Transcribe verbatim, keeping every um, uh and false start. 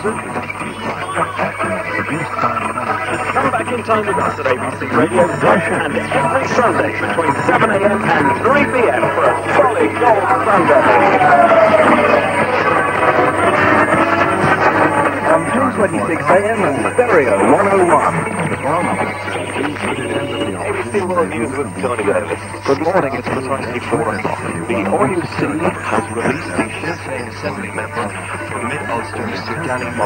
Come back in time with us at A B C Radio and every Sunday between seven a m and three p m for a solid gold Sunday. On two twenty-six a m and Stereo one oh one. A B C World News with Johnny Davis. Good morning, it's precisely four o'clock. The Oil City has released the Sinn Féin Assembly member from Mid-Ulster, Mister Danny